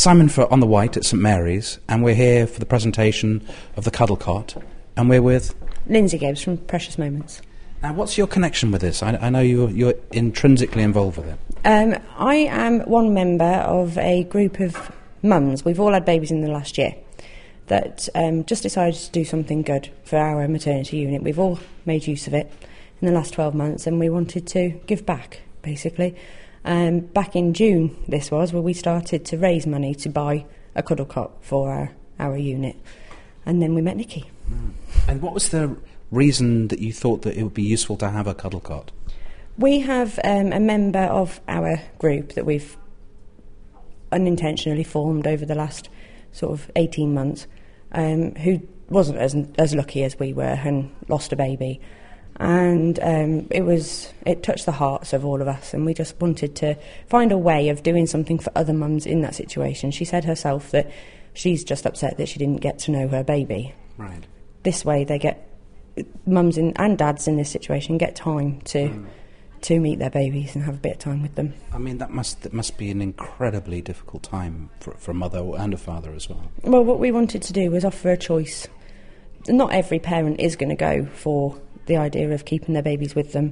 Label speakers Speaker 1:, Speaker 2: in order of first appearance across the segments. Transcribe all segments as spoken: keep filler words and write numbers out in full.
Speaker 1: Simon for On the White at St Mary's, and we're here for the presentation of the Cuddle Cot, and we're with
Speaker 2: Lindsay Gibbs from Precious Moments.
Speaker 1: Now, what's your connection with this? I, I know you're, you're intrinsically involved with it.
Speaker 2: Um, I am one member of a group of mums. We've all had babies in the last year that um, just decided to do something good for our maternity unit. We've all made use of it in the last twelve months, and we wanted to give back, basically. Um, back in June, this was, where we started to raise money to buy a cuddle cot for our, our unit. And then we met Nikki.
Speaker 1: Mm. And what was the reason that you thought that it would be useful to have a cuddle cot?
Speaker 2: We have um, a member of our group that we've unintentionally formed over the last sort of eighteen months, um, who wasn't as as lucky as we were and lost a baby. And um, it was it touched the hearts of all of us, and we just wanted to find a way of doing something for other mums in that situation. She said herself that she's just upset that she didn't get to know her baby.
Speaker 1: Right.
Speaker 2: This way they get, mums in, and dads in this situation get time to mm. to meet their babies and have a bit of time with them.
Speaker 1: I mean, that must that must be an incredibly difficult time for, for a mother and a father as well.
Speaker 2: Well, what we wanted to do was offer a choice. Not every parent is going to go for the idea of keeping their babies with them,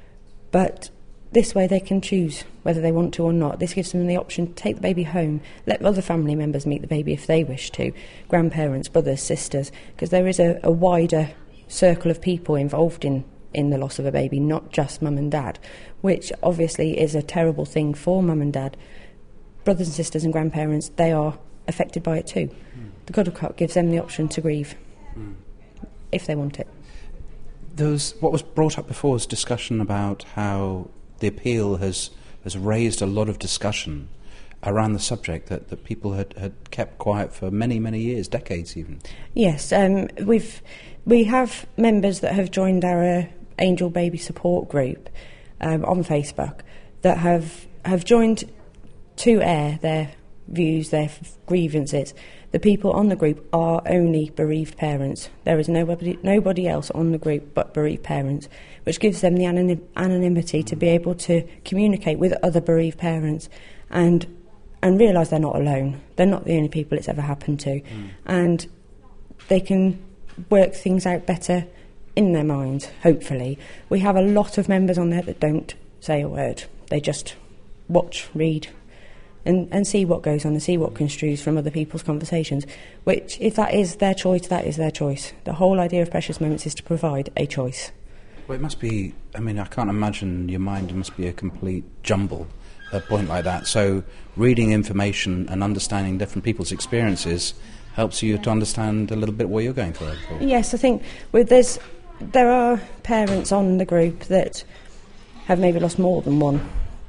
Speaker 2: but this way they can choose whether they want to or not. This gives them the option to take the baby home, let other family members meet the baby if they wish to, grandparents, brothers, sisters, because there is a, a wider circle of people involved in, in the loss of a baby, not just mum and dad, which obviously is a terrible thing for mum and dad. Brothers and sisters and grandparents, they are affected by it too. Mm. The Cuddle Cot gives them the option to grieve, mm. if they want it.
Speaker 1: There was, what was brought up before was discussion about how the appeal has has raised a lot of discussion around the subject that, that people had, had kept quiet for many, many years, decades even.
Speaker 2: Yes, um, we've we have members that have joined our Angel Baby Support Group um, on Facebook that have have joined to air their views, their f- grievances. The people on the group are only bereaved parents. There is nobody nobody else on the group but bereaved parents, which gives them the anonym, anonymity to be able to communicate with other bereaved parents and and realise they're not alone. They're not the only people it's ever happened to. Mm. And they can work things out better in their minds, hopefully. We have a lot of members on there that don't say a word. They just watch, read, And, and see what goes on and see what construes from other people's conversations, which, if that is their choice, that is their choice. The whole idea of Precious Moments is to provide a choice.
Speaker 1: Well, it must be, I mean, I can't imagine your mind must be a complete jumble at a point like that. So reading information and understanding different people's experiences helps you to understand a little bit what you're going through.
Speaker 2: Yes, I think with there's, there are parents on the group that have maybe lost more than one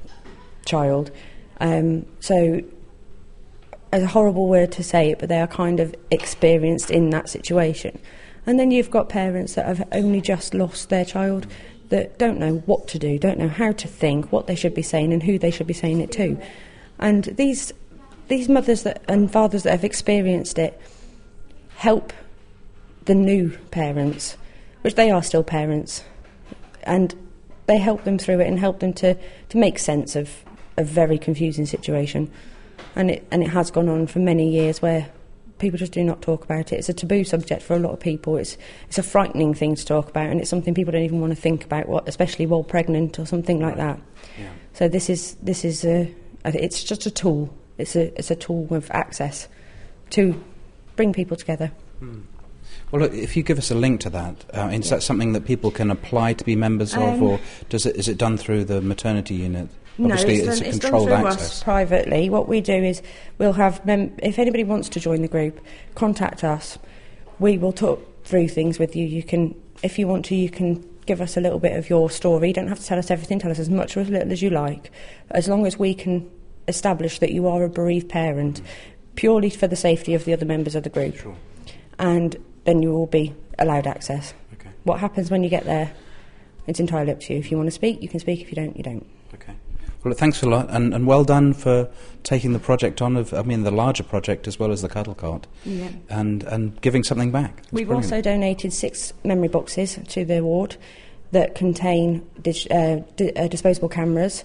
Speaker 2: child. Um, so, it's a horrible word to say it, but they are kind of experienced in that situation. And then you've got parents that have only just lost their child that don't know what to do, don't know how to think, what they should be saying and who they should be saying it to. And these these mothers that, and fathers that have experienced it help the new parents, which they are still parents, and they help them through it and help them to, to make sense of a very confusing situation, and it and it has gone on for many years where people just do not talk about it. It's a taboo subject for a lot of people. It's it's a frightening thing to talk about, and it's something people don't even want to think about, what, especially while pregnant or something like that.
Speaker 1: Yeah.
Speaker 2: So this is this is a it's just a tool. It's a it's a tool of access to bring people together.
Speaker 1: Hmm. Well, look, if you give us a link to that, uh, is yeah. that something that people can apply to be members um, of, or does it is it done through the maternity unit? Obviously,
Speaker 2: no, it's,
Speaker 1: it's
Speaker 2: done,
Speaker 1: a
Speaker 2: it's
Speaker 1: controlled
Speaker 2: done through
Speaker 1: access.
Speaker 2: Us privately. What we do is we'll have, mem- if anybody wants to join the group, contact us. We will talk through things with you. You can, if you want to, you can give us a little bit of your story. You don't have to tell us everything. Tell us as much or as little as you like, as long as we can establish that you are a bereaved parent, purely for the safety of the other members of the group.
Speaker 1: Sure.
Speaker 2: And then you will be allowed access.
Speaker 1: Okay.
Speaker 2: What happens when you get there, it's entirely up to you. If you want to speak, you can speak. If you don't, you don't.
Speaker 1: Okay. Well, thanks a lot, and, and well done for taking the project on, of I mean, the larger project as well as the Cuddle Cot,
Speaker 2: yeah.
Speaker 1: and, and giving something back. That's
Speaker 2: We've
Speaker 1: brilliant.
Speaker 2: also donated six memory boxes to the ward that contain dig- uh, di- uh, disposable cameras,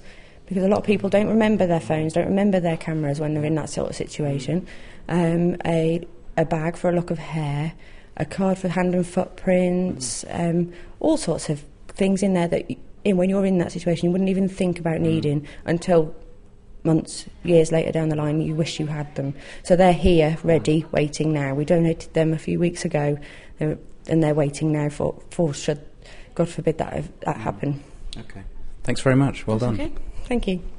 Speaker 2: because a lot of people don't remember their phones, don't remember their cameras when they're in that sort of situation. Um, a, a bag for a lock of hair, a card for hand and footprints, um, all sorts of things in there that in, when you're in that situation you wouldn't even think about needing until months, years later down the line you wish you had them. So they're here, ready, waiting now. We donated them a few weeks ago, they're, and they're waiting now for, for should, God forbid, that, that happen.
Speaker 1: Okay. Thanks very much. Well done.
Speaker 2: Okay. Thank you.